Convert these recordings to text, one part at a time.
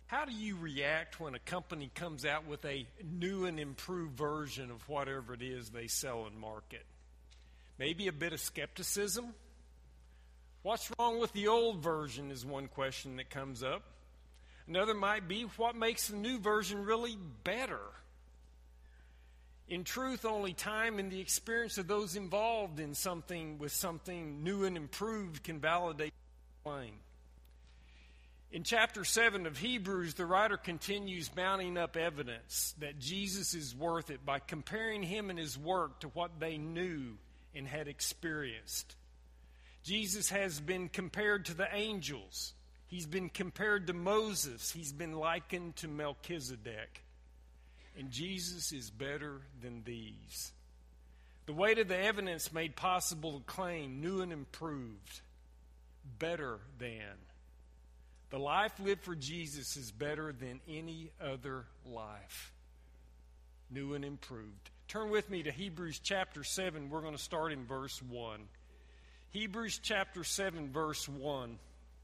How do you react when a company comes out with a new and improved version of whatever it is they sell and market? Maybe a bit of skepticism? What's wrong with the old version is one question that comes up. Another might be, what makes the new version really better? In truth, only time and the experience of those involved in something new and improved can validate the claim. In chapter 7 of Hebrews, the writer continues mounting up evidence that Jesus is worth it by comparing him and his work to what they knew and had experienced. Jesus has been compared to the angels. He's been compared to Moses. He's been likened to Melchizedek. And Jesus is better than these. The weight of the evidence made possible to claim new and improved, better than. The life lived for Jesus is better than any other life. New and improved. Turn with me to Hebrews chapter 7. We're going to start in verse 1. Hebrews chapter 7, verse 1.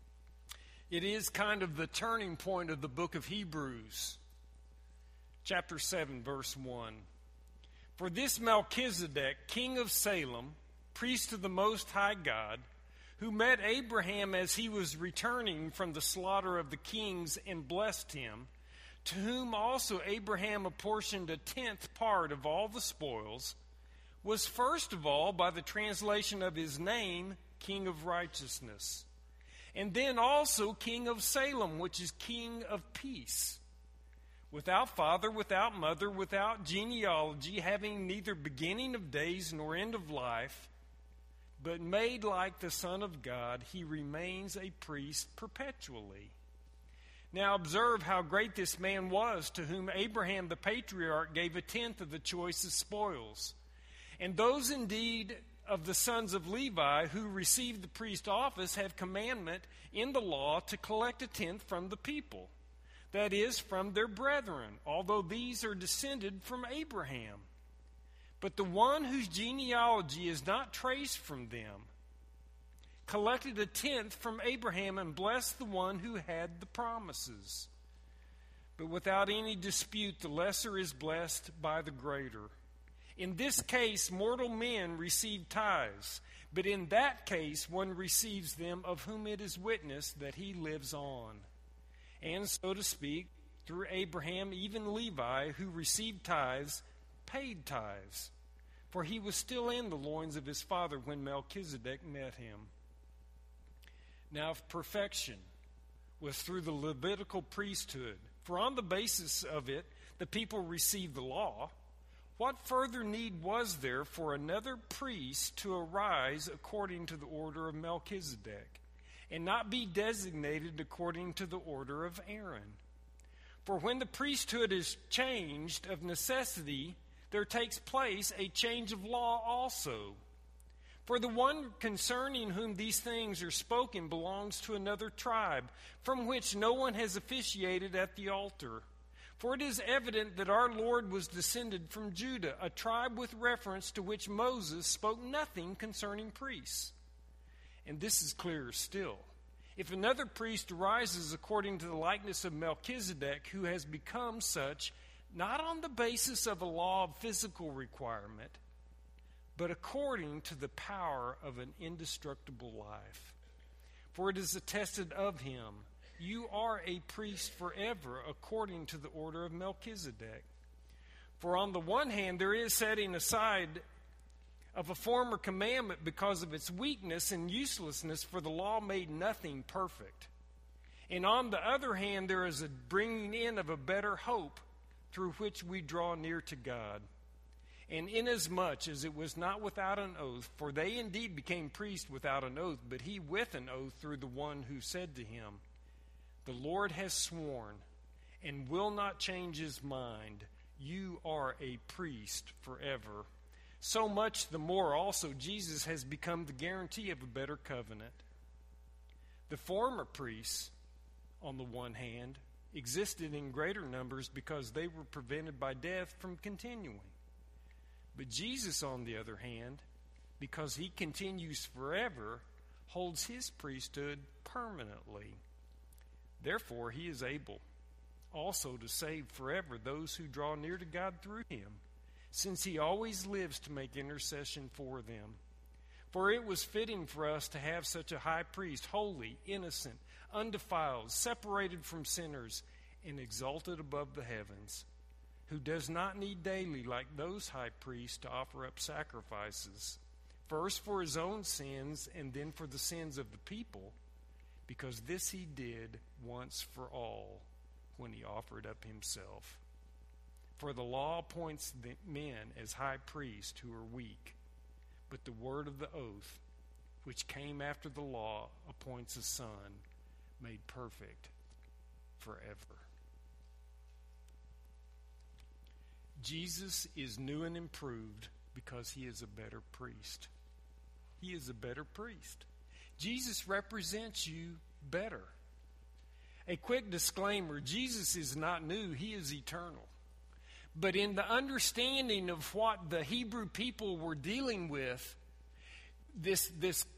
It is kind of the turning point of the book of Hebrews. Chapter 7, verse 1. For this Melchizedek, king of Salem, priest of the Most High God, who met Abraham as he was returning from the slaughter of the kings and blessed him, to whom also Abraham apportioned 1/10 part of all the spoils, was first of all, by the translation of his name, King of Righteousness, and then also King of Salem, which is King of Peace, without father, without mother, without genealogy, having neither beginning of days nor end of life, but made like the Son of God, he remains a priest perpetually. Now observe how great this man was, to whom Abraham the patriarch gave 1/10 of the choicest spoils. And those indeed of the sons of Levi who received the priest office have commandment in the law to collect 1/10 from the people, that is, from their brethren, although these are descended from Abraham. But the one whose genealogy is not traced from them collected 1/10 from Abraham and blessed the one who had the promises. But without any dispute, the lesser is blessed by the greater. In this case, mortal men receive tithes, but in that case, one receives them of whom it is witnessed that he lives on. And so to speak, through Abraham, even Levi, who received tithes, paid tithes, for he was still in the loins of his father when Melchizedek met him. Now, if perfection was through the Levitical priesthood, for on the basis of it the people received the law, what further need was there for another priest to arise according to the order of Melchizedek, and not be designated according to the order of Aaron? For when the priesthood is changed of necessity, there takes place a change of law also. For the one concerning whom these things are spoken belongs to another tribe, from which no one has officiated at the altar. For it is evident that our Lord was descended from Judah, a tribe with reference to which Moses spoke nothing concerning priests. And this is clearer still. If another priest arises according to the likeness of Melchizedek, who has become such, not on the basis of a law of physical requirement, but according to the power of an indestructible life. For it is attested of him, you are a priest forever, according to the order of Melchizedek. For on the one hand, there is setting aside of a former commandment because of its weakness and uselessness, for the law made nothing perfect. And on the other hand, there is a bringing in of a better hope, through which we draw near to God. And inasmuch as it was not without an oath, for they indeed became priests without an oath, but he with an oath through the one who said to him, the Lord has sworn and will not change his mind, you are a priest forever. So much the more also Jesus has become the guarantee of a better covenant. The former priests, on the one hand, existed in greater numbers because they were prevented by death from continuing. But Jesus, on the other hand, because he continues forever, holds his priesthood permanently. Therefore, he is able also to save forever those who draw near to God through him, since he always lives to make intercession for them. For it was fitting for us to have such a high priest, holy, innocent, undefiled, separated from sinners, and exalted above the heavens, who does not need daily, like those high priests, to offer up sacrifices, first for his own sins and then for the sins of the people, because this he did once for all when he offered up himself. For the law appoints the men as high priests who are weak, but the word of the oath, which came after the law, appoints a son made perfect forever. Jesus is new and improved because he is a better priest. He is a better priest. Jesus represents you better. A quick disclaimer, Jesus is not new, he is eternal. But in the understanding of what the Hebrew people were dealing with, this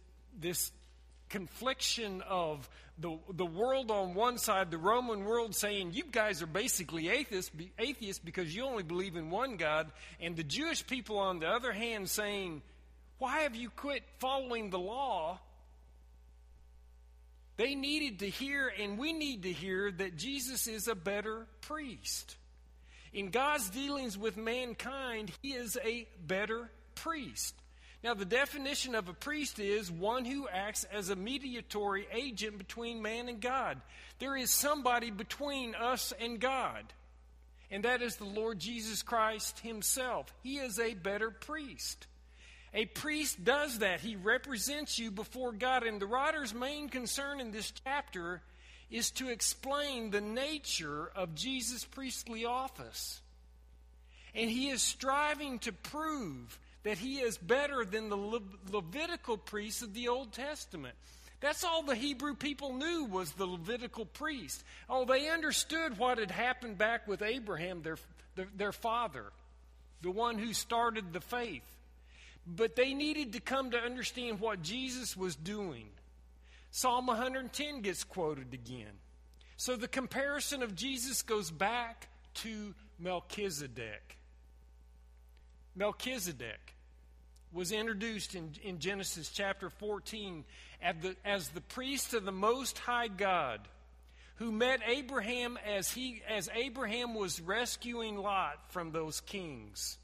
confliction of the world on one side, the Roman world saying, you guys are basically atheists because you only believe in one God, and the Jewish people on the other hand saying, why have you quit following the law? They needed to hear, and we need to hear, that Jesus is a better priest. In God's dealings with mankind, he is a better priest. Now, the definition of a priest is one who acts as a mediatory agent between man and God. There is somebody between us and God, and that is the Lord Jesus Christ himself. He is a better priest. A priest does that. He represents you before God, and the writer's main concern in this chapter is to explain the nature of Jesus' priestly office. And he is striving to prove that he is better than the Levitical priests of the Old Testament. That's all the Hebrew people knew was the Levitical priest. Oh, they understood what had happened back with Abraham, their father, the one who started the faith. But they needed to come to understand what Jesus was doing. Psalm 110 gets quoted again. So the comparison of Jesus goes back to Melchizedek. Melchizedek was introduced in Genesis chapter 14 as the priest of the Most High God, who met Abraham as Abraham was rescuing Lot from those kings.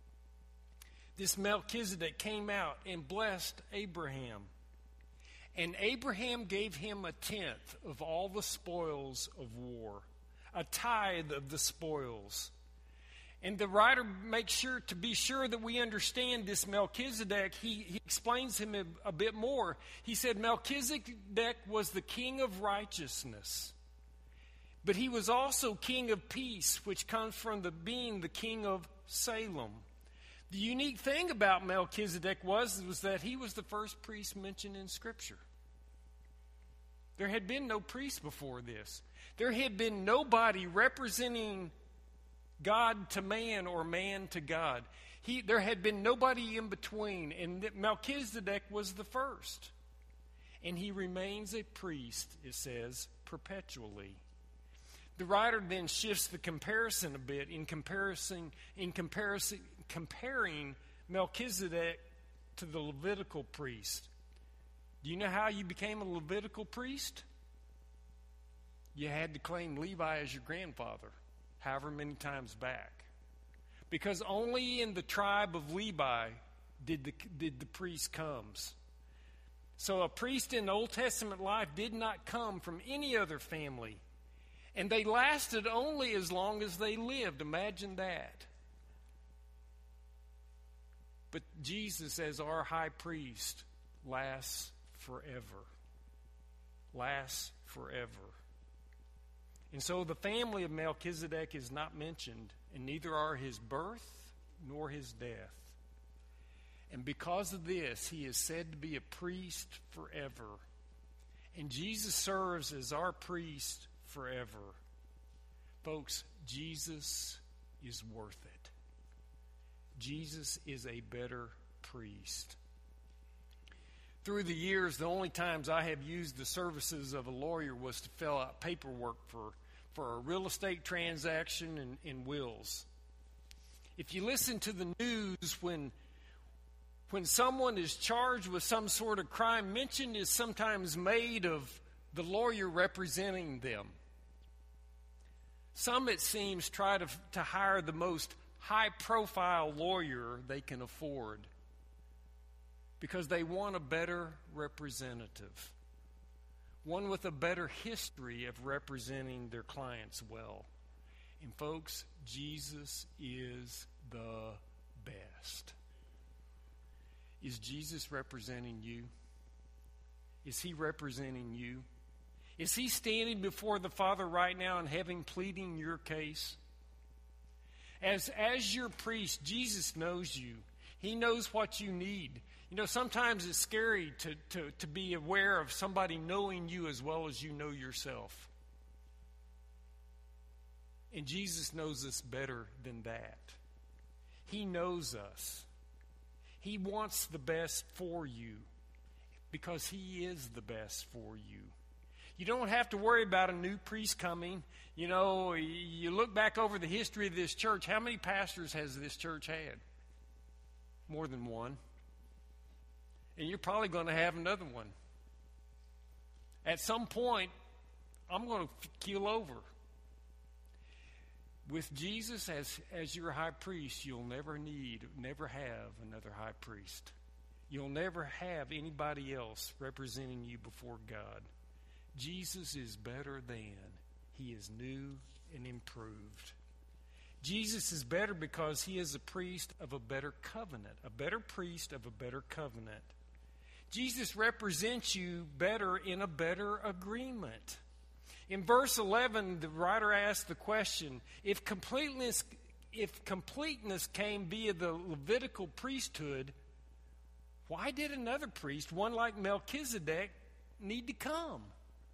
This Melchizedek came out and blessed Abraham. And Abraham gave him a tenth of all the spoils of war, a tithe of the spoils. And the writer makes sure to be sure that we understand this Melchizedek. He explains him a bit more. He said Melchizedek was the king of righteousness, but he was also king of peace, which comes from being the king of Salem. The unique thing about Melchizedek was that he was the first priest mentioned in Scripture. There had been no priest before this. There had been nobody representing God to man or man to God. There had been nobody in between, and Melchizedek was the first. And he remains a priest, it says, perpetually. The writer then shifts the comparison a bit in comparing Melchizedek to the Levitical priest. Do you know how you became a Levitical priest? You had to claim Levi as your grandfather, however many times back. Because only in the tribe of Levi did the priest comes. So a priest in the Old Testament life did not come from any other family. And they lasted only as long as they lived. Imagine that. But Jesus, as our high priest, lasts forever. Lasts forever. And so the family of Melchizedek is not mentioned, and neither are his birth nor his death. And because of this, he is said to be a priest forever. And Jesus serves as our priest forever. Folks, Jesus is worth it. Jesus is a better priest. Through the years, the only times I have used the services of a lawyer was to fill out paperwork for a real estate transaction and wills. If you listen to the news, when someone is charged with some sort of crime, mention is sometimes made of the lawyer representing them. Some, it seems, try to hire the most high-profile lawyer they can afford because they want a better representative, one with a better history of representing their clients well. And folks, Jesus is the best. Is Jesus representing you? Is he representing you? Is he standing before the Father right now in heaven pleading your case? As your priest, Jesus knows you. He knows what you need. You know, sometimes it's scary to be aware of somebody knowing you as well as you know yourself. And Jesus knows us better than that. He knows us. He wants the best for you because he is the best for you. You don't have to worry about a new priest coming. You know, you look back over the history of this church. How many pastors has this church had? More than one. And you're probably going to have another one. At some point, I'm going to keel over. With Jesus as your high priest, you'll never have another high priest. You'll never have anybody else representing you before God. Jesus is better than. He is new and improved. Jesus is better because he is a priest of a better covenant, a better priest of a better covenant. Jesus represents you better in a better agreement. In verse 11, the writer asks the question, if completeness came via the Levitical priesthood, why did another priest, one like Melchizedek, need to come?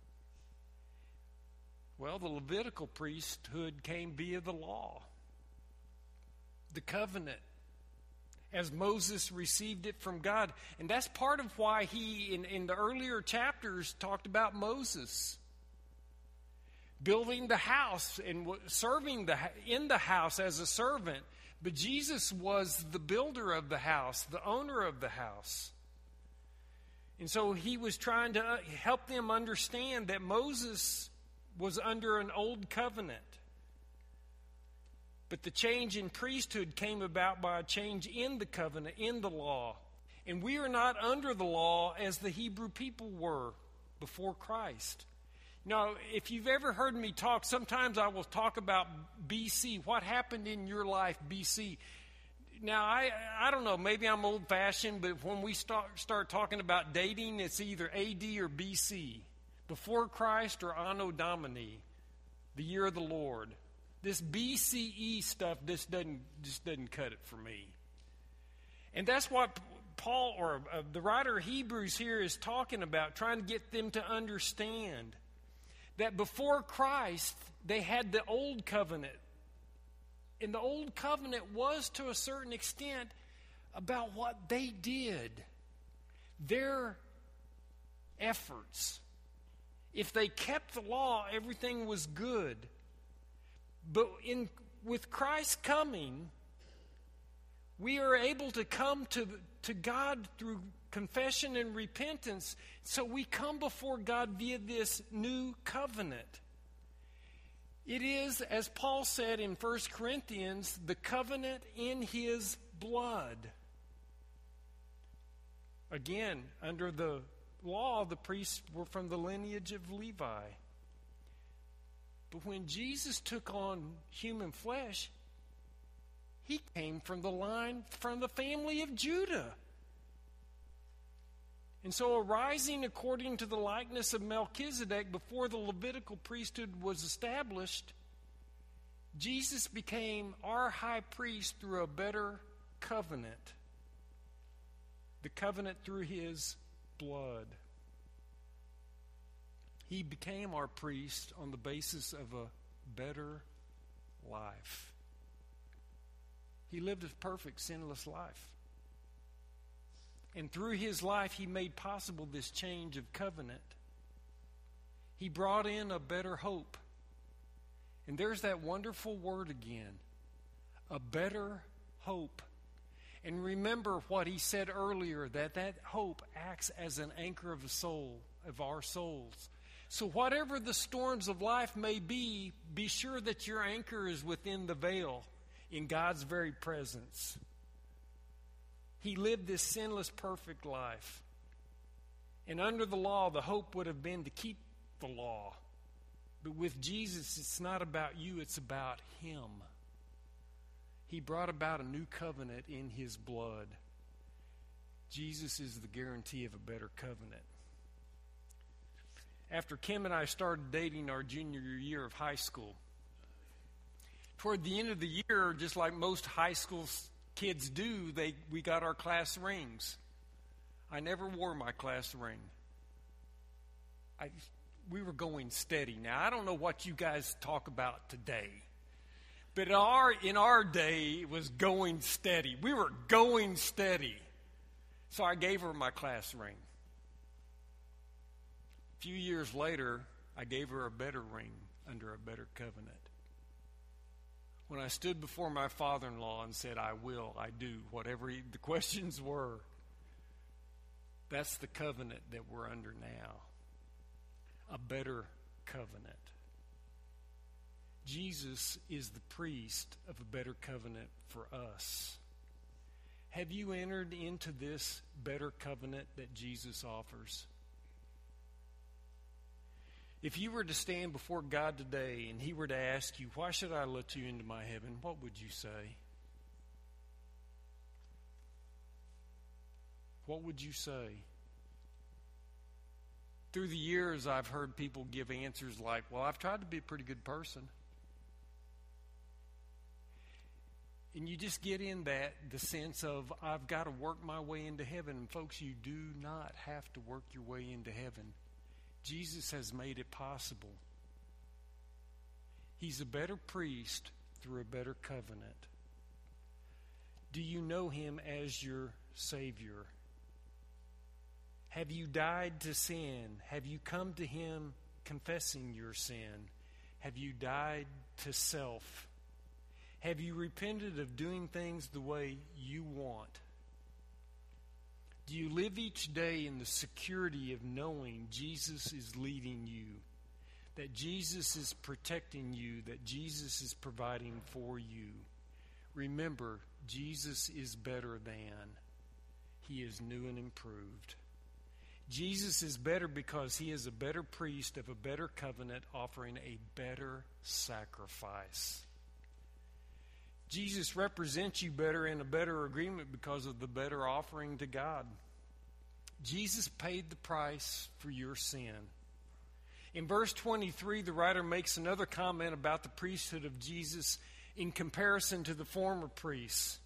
Well, the Levitical priesthood came via the law, the covenant, as Moses received it from God. And that's part of why he, in the earlier chapters, talked about Moses building the house and serving in the house as a servant. But Jesus was the builder of the house, the owner of the house. And so he was trying to help them understand that Moses was under an old covenant. But the change in priesthood came about by a change in the covenant, in the law. And we are not under the law as the Hebrew people were before Christ. Now, if you've ever heard me talk, sometimes I will talk about BC, what happened in your life BC. Now, I don't know, maybe I'm old-fashioned, but when we start talking about dating, it's either AD or BC, before Christ or Anno Domini, the year of the Lord. This BCE stuff just doesn't cut it for me. And that's what Paul, or the writer of Hebrews here, is talking about, trying to get them to understand that before Christ, they had the old covenant. And the old covenant was, to a certain extent, about what they did, their efforts. If they kept the law, everything was good. But with Christ's coming, we are able to come to God through confession and repentance. So we come before God via this new covenant. It is, as Paul said in 1 Corinthians, the covenant in his blood. Again, under the law, the priests were from the lineage of Levi. But when Jesus took on human flesh, he came from the family of Judah. And so, arising according to the likeness of Melchizedek before the Levitical priesthood was established, Jesus became our high priest through a better covenant. The covenant through his blood. He became our priest on the basis of a better life. He lived a perfect, sinless life. And through his life, he made possible this change of covenant. He brought in a better hope. And there's that wonderful word again, a better hope. And remember what he said earlier, that hope acts as an anchor of the soul, of our souls. So whatever the storms of life may be sure that your anchor is within the veil, in God's very presence. He lived this sinless, perfect life. And under the law, the hope would have been to keep the law. But with Jesus, it's not about you, it's about him. He brought about a new covenant in his blood. Jesus is the guarantee of a better covenant. After Kim and I started dating our junior year of high school, toward the end of the year, just like most high school kids do, we got our class rings. I never wore my class ring. We were going steady. Now, I don't know what you guys talk about today, but in our day, it was going steady. We were going steady. So I gave her my class ring. A few years later, I gave her a better ring under a better covenant. When I stood before my father-in-law and said, I will, I do, whatever the questions were, that's the covenant that we're under now. A better covenant. Jesus is the priest of a better covenant for us. Have you entered into this better covenant that Jesus offers? If you were to stand before God today and he were to ask you, why should I let you into my heaven? What would you say? What would you say? Through the years, I've heard people give answers like, well, I've tried to be a pretty good person. And you just get in the sense of, I've got to work my way into heaven. And folks, you do not have to work your way into heaven. Jesus has made it possible. He's a better priest through a better covenant. Do you know him as your Savior? Have you died to sin? Have you come to him confessing your sin? Have you died to self? Have you repented of doing things the way you want? Do you live each day in the security of knowing Jesus is leading you, that Jesus is protecting you, that Jesus is providing for you? Remember, Jesus is better than. He is new and improved. Jesus is better because he is a better priest of a better covenant, offering a better sacrifice. Jesus represents you better in a better agreement because of the better offering to God. Jesus paid the price for your sin. In verse 23, the writer makes another comment about the priesthood of Jesus in comparison to the former priests.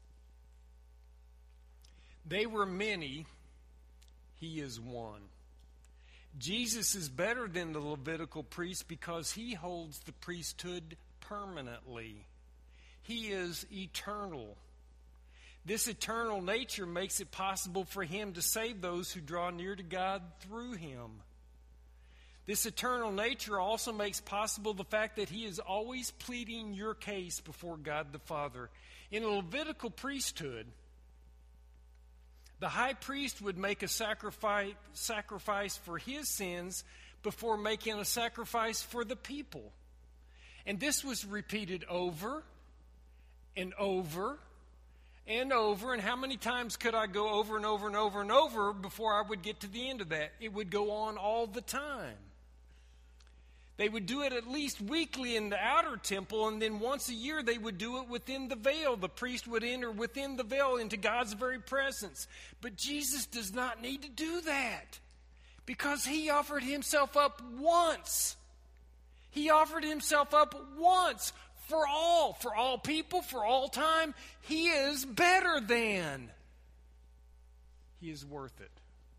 They were many, he is one. Jesus is better than the Levitical priest because he holds the priesthood permanently. He is eternal. This eternal nature makes it possible for him to save those who draw near to God through him. This eternal nature also makes possible the fact that he is always pleading your case before God the Father. In a Levitical priesthood, the high priest would make a sacrifice for his sins before making a sacrifice for the people. And this was repeated over and over and over. And how many times could I go over and over and over and over before I would get to the end of that? It would go on all the time. They would do it at least weekly in the outer temple, and then once a year they would do it within the veil. The priest would enter within the veil into God's very presence. But Jesus does not need to do that because he offered himself up once. He offered himself up once for all people, for all time. He is better than. He is worth it.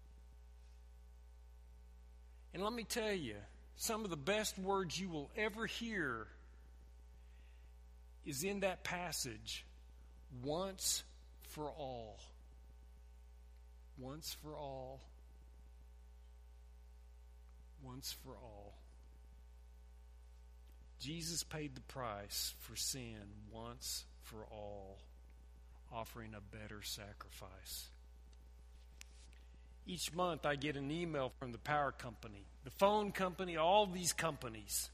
And let me tell you, some of the best words you will ever hear is in that passage, once for all. Once for all. Once for all. Jesus paid the price for sin once for all, offering a better sacrifice. Each month I get an email from the power company, the phone company, all these companies.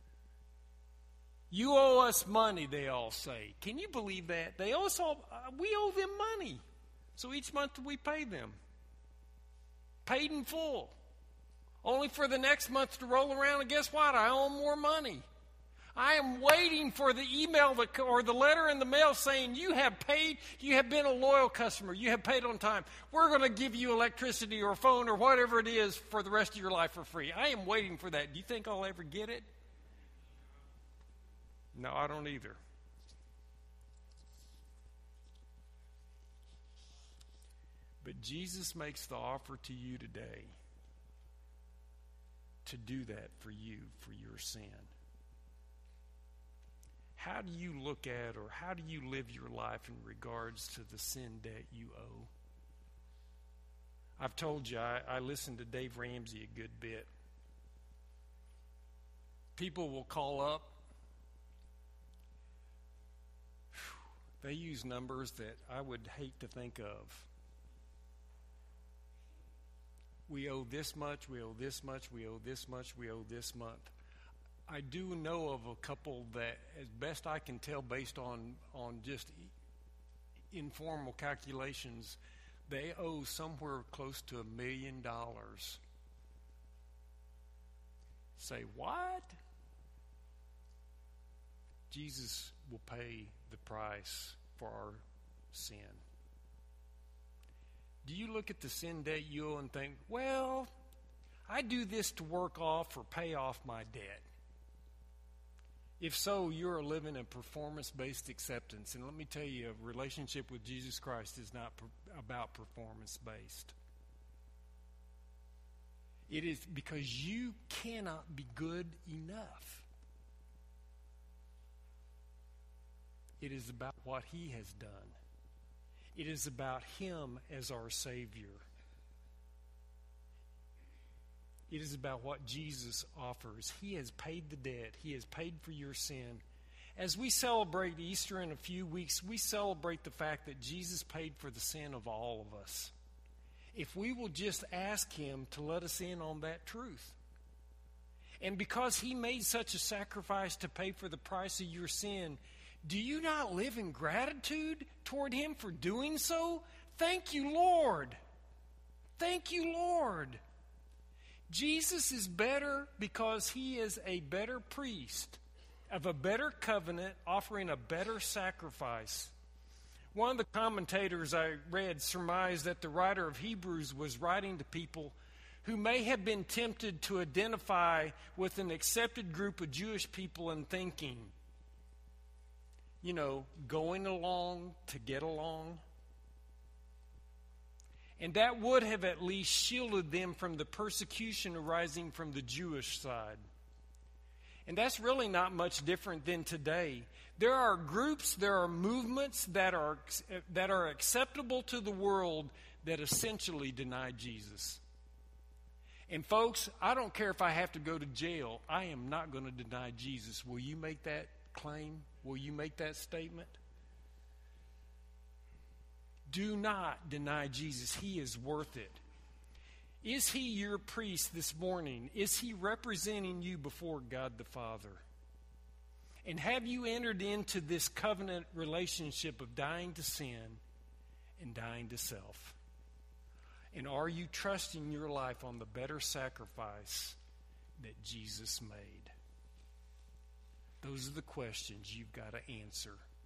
You owe us money, they all say. Can you believe that? They owe us all, we owe them money. So each month we pay them. Paid in full. Only for the next month to roll around, and guess what? I owe them more money. I am waiting for the email or the letter in the mail saying, you have paid, you have been a loyal customer, you have paid on time. We're going to give you electricity or phone or whatever it is for the rest of your life for free. I am waiting for that. Do you think I'll ever get it? No, I don't either. But Jesus makes the offer to you today to do that for you, for your sin. How do you look at or how do you live your life in regards to the sin debt you owe? I've told you, I listen to Dave Ramsey a good bit. People will call up. They use numbers that I would hate to think of. We owe this much, we owe this much, we owe this much, we owe this month. I do know of a couple that, as best I can tell based on just informal calculations, they owe somewhere close to $1 million. Say, what? Jesus will pay the price for our sin. Do you look at the sin debt you owe and think, well, I do this to work off or pay off my debt? If so, you're living in performance-based acceptance. And let me tell you, a relationship with Jesus Christ is not about performance-based. It is because you cannot be good enough. It is about what He has done. It is about Him as our Savior. It is about what Jesus offers. He has paid the debt. He has paid for your sin. As we celebrate Easter in a few weeks, we celebrate the fact that Jesus paid for the sin of all of us. If we will just ask Him to let us in on that truth. And because He made such a sacrifice to pay for the price of your sin, do you not live in gratitude toward Him for doing so? Thank you, Lord. Thank you, Lord. Jesus is better because He is a better priest of a better covenant, offering a better sacrifice. One of the commentators I read surmised that the writer of Hebrews was writing to people who may have been tempted to identify with an accepted group of Jewish people and thinking, going along to get along. And that would have at least shielded them from the persecution arising from the Jewish side. And that's really not much different than today. There are groups, there are movements that are acceptable to the world that essentially deny Jesus. And folks, I don't care if I have to go to jail. I am not going to deny Jesus. Will you make that claim? Will you make that statement? Do not deny Jesus. He is worth it. Is He your priest this morning? Is He representing you before God the Father? And have you entered into this covenant relationship of dying to sin and dying to self? And are you trusting your life on the better sacrifice that Jesus made? Those are the questions you've got to answer